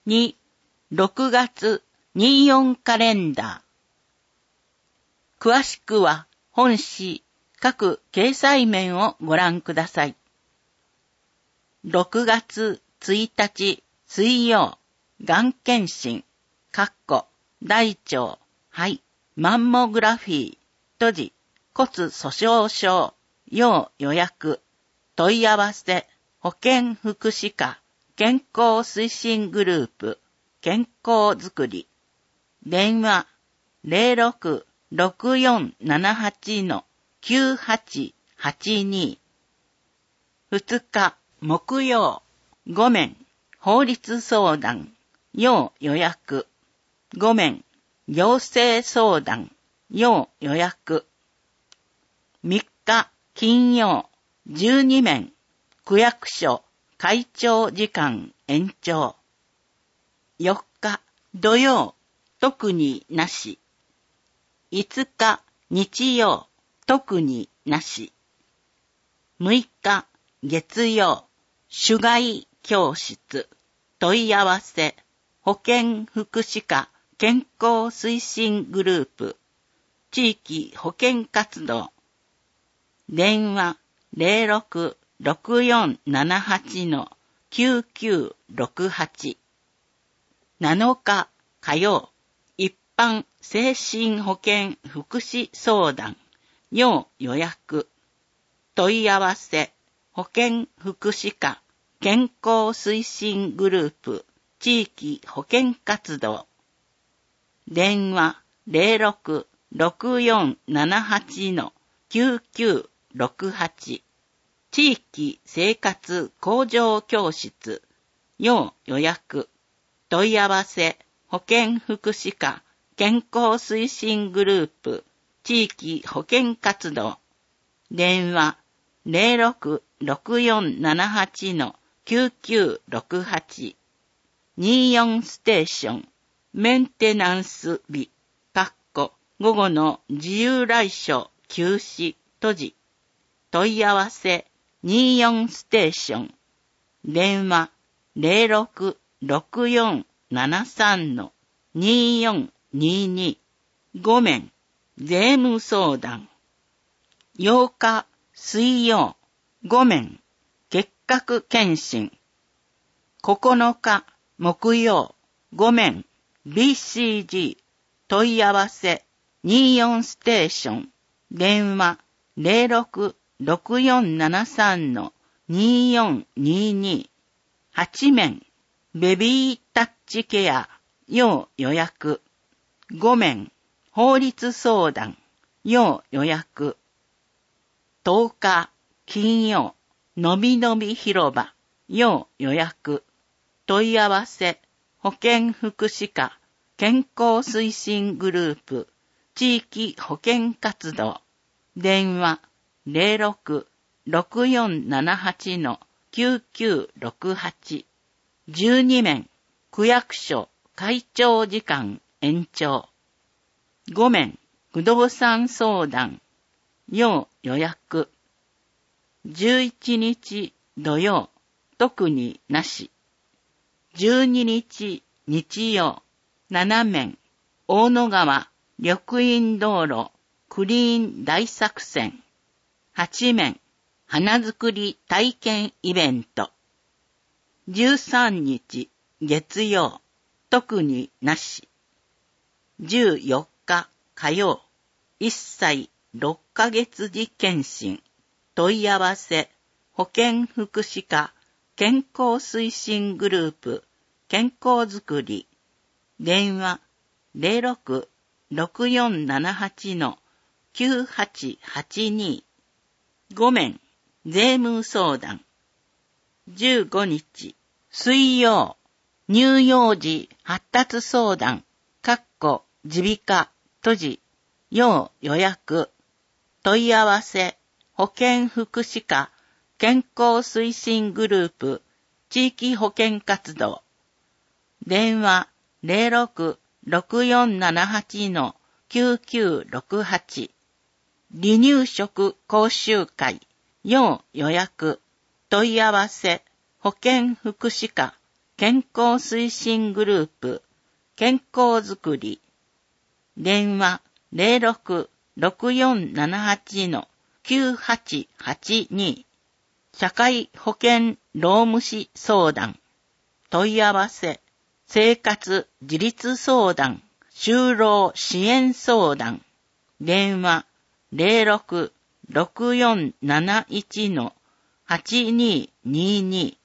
2、6月24カレンダー。詳しくは本誌各掲載面をご覧ください。6月1日水曜、がん検診、大腸、肺、マンモグラフィー、閉じ、骨粗鬆症、要予約、問い合わせ、保健福祉課、健康推進グループ、健康づくり、電話 066478-9882 2日木曜、5面、法律相談、要予約、5面、行政相談、要予約、3日金曜、12面、区役所、会長時間延長、4日土曜、特になし、5日日曜、特になし、6日月曜、主外教室、問い合わせ、保健福祉課健康推進グループ、地域保健活動、電話 066478-9968 7日火曜、一般精神保健福祉相談、要予約、問い合わせ、保健福祉課、健康推進グループ、地域保健活動、電話 066478-9968 地域生活向上教室、要予約、問い合わせ、保健福祉課、健康推進グループ、地域保健活動、電話 066478-9968 24ステーション、メンテナンス日、午後の自由来所休止、閉じ、問い合わせ24ステーション、電話 066473-2422 5面、税務相談、8日水曜、5面、結核検診、9日木曜、5面、BCG、問い合わせ、24ステーション、電話 066473-2422 8面、ベビータッチケア、要予約、5面、法律相談、要予約、10日、金曜、のびのび広場、要予約、問い合わせ、保健福祉課、健康推進グループ、地域保健活動、電話 066478-9968 12面、区役所会長時間延長、5面、不動産相談、要予約、11日土曜、特になし、12日日曜、7面、大野川緑蔭道路クリーン大作戦、8面、花作り体験イベント、13日月曜、特になし、14日火曜、1歳6ヶ月時検診、問い合わせ、保健福祉課、健康推進グループ、健康づくり、電話 066478-9882 5面、税務相談、15日、水曜、乳幼児発達相談、耳鼻科、閉じ、要予約、問い合わせ、保健福祉課、健康推進グループ、地域保健活動、電話 066478-9968 離乳食講習会、要予約、問い合わせ、保健福祉課、 健康推進グループ、健康づくり。電話 06-6478-9882。社会保険労務士相談。問い合わせ、生活自立相談、就労支援相談。電話 06-6471-8222